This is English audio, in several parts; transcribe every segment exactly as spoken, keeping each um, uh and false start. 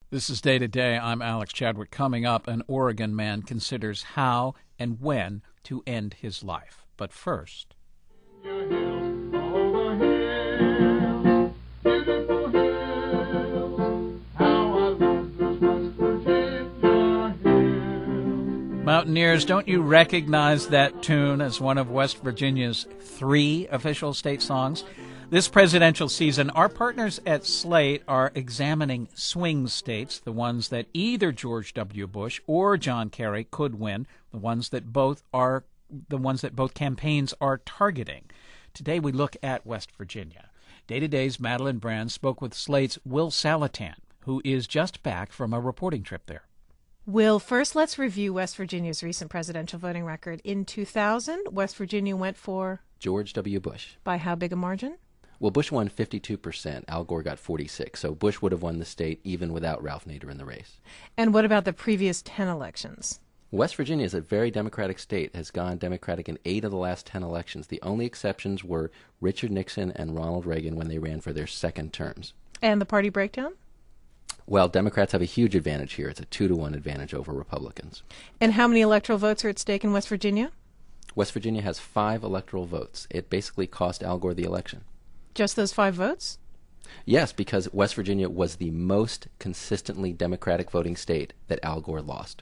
This is Day to Day. I'm Alex Chadwick. Coming up, an Oregon man considers how and when to end his life. But first... Mountaineers, don't you recognize that tune as one of West Virginia's three official state songs? This presidential season, our partners at Slate are examining swing states, the ones that either George W. Bush or John Kerry could win, the ones that both are the ones that both campaigns are targeting. Today we look at West Virginia. Day to Day's Madeline Brand spoke with Slate's Will Salatan, who is just back from a reporting trip there. Will, first let's review West Virginia's recent presidential voting record. In two thousand, West Virginia went for George W. Bush. By how big a margin? Well, Bush won fifty-two percent. Al Gore got forty-six. So Bush would have won the state even without Ralph Nader in the race. And what about the previous ten elections? West Virginia is a very Democratic state, has gone Democratic in eight of the last ten elections. The only exceptions were Richard Nixon and Ronald Reagan when they ran for their second terms. And the party breakdown? Well, Democrats have a huge advantage here. It's a two to one advantage over Republicans. And how many electoral votes are at stake in West Virginia? West Virginia has five electoral votes. It basically cost Al Gore the election. Just those five votes? Yes, because West Virginia was the most consistently Democratic voting state that Al Gore lost.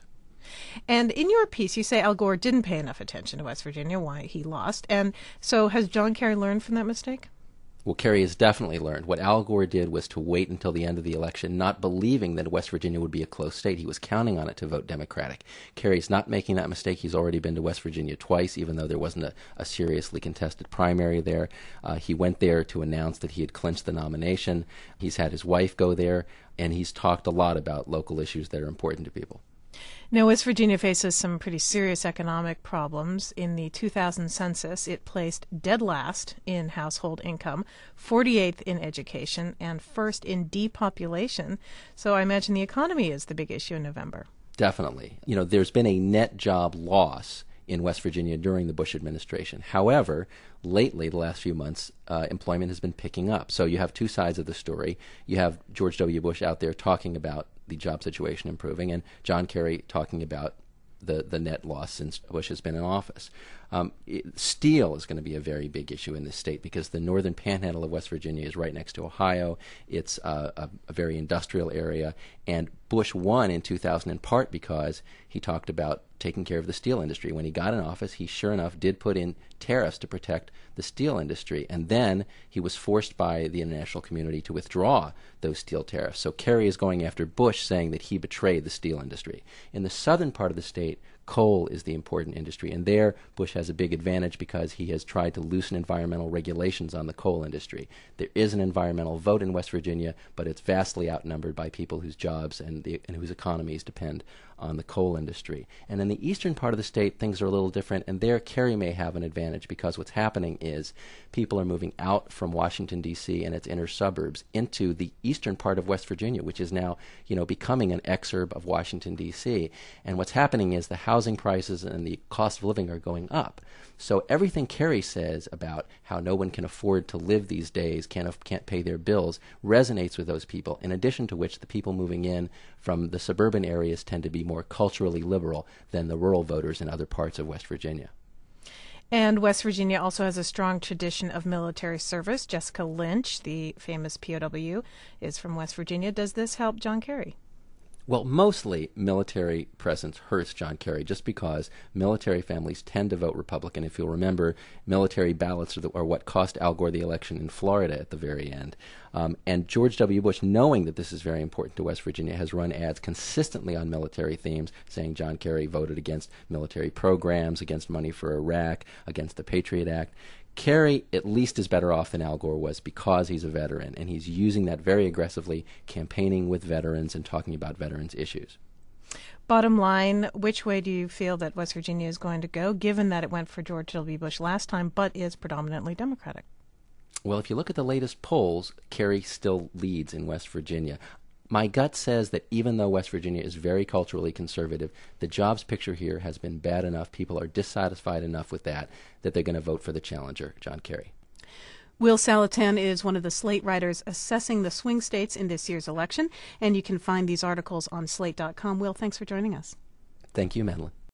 And in your piece, you say Al Gore didn't pay enough attention to West Virginia, why he lost. And so has John Kerry learned from that mistake? Well, Kerry has definitely learned. What Al Gore did was to wait until the end of the election, not believing that West Virginia would be a close state. He was counting on it to vote Democratic. Kerry's not making that mistake. He's already been to West Virginia twice, even though there wasn't a, a seriously contested primary there. Uh, he went there to announce that he had clinched the nomination. He's had his wife go there, and he's talked a lot about local issues that are important to people. Now, West Virginia faces some pretty serious economic problems. In the two thousand census, it placed dead last in household income, forty-eighth in education, and first in depopulation. So I imagine the economy is the big issue in November. Definitely. You know, there's been a net job loss in West Virginia during the Bush administration. However, lately, the last few months, uh, employment has been picking up. So you have two sides of the story. You have George W. Bush out there talking about the job situation improving, and John Kerry talking about the, the net loss since Bush has been in office. Um, it, steel is going to be a very big issue in this state because the northern panhandle of West Virginia is right next to Ohio. It's uh, a, a very industrial area, and Bush won in two thousand in part because he talked about taking care of the steel industry. When he got in office, he sure enough did put in tariffs to protect the steel industry, and then he was forced by the international community to withdraw those steel tariffs. So Kerry is going after Bush, saying that he betrayed the steel industry. In the southern part of the state, coal is the important industry, and there Bush has a big advantage because he has tried to loosen environmental regulations on the coal industry. There is an environmental vote in West Virginia, but it's vastly outnumbered by people whose jobs and, the, and whose economies depend on the coal industry. And in the eastern part of the state, things are a little different, and there Kerry may have an advantage because what's happening is people are moving out from Washington, D C and its inner suburbs into the eastern part of West Virginia, which is now, you know, becoming an exurb of Washington, D C And what's happening is the housing prices and the cost of living are going up. So everything Kerry says about how no one can afford to live these days, can't, can't pay their bills, resonates with those people, in addition to which the people moving in from the suburban areas tend to be more culturally liberal than the rural voters in other parts of West Virginia. And West Virginia also has a strong tradition of military service. Jessica Lynch, the famous P O W, is from West Virginia. Does this help John Kerry? Well, mostly military presence hurts John Kerry just because military families tend to vote Republican. If you'll remember, military ballots are, the, are what cost Al Gore the election in Florida at the very end. Um, and George W. Bush, knowing that this is very important to West Virginia, has run ads consistently on military themes, saying John Kerry voted against military programs, against money for Iraq, against the Patriot Act. Kerry at least is better off than Al Gore was because he's a veteran, and he's using that very aggressively, campaigning with veterans and talking about veterans' issues. Bottom line, which way do you feel that West Virginia is going to go, given that it went for George W. Bush last time, but is predominantly Democratic? Well, if you look at the latest polls, Kerry still leads in West Virginia. My gut says that even though West Virginia is very culturally conservative, the jobs picture here has been bad enough, people are dissatisfied enough with that, that they're going to vote for the challenger, John Kerry. Will Salatin is one of the Slate writers assessing the swing states in this year's election, and you can find these articles on slate dot com. Will, thanks for joining us. Thank you, Madeline.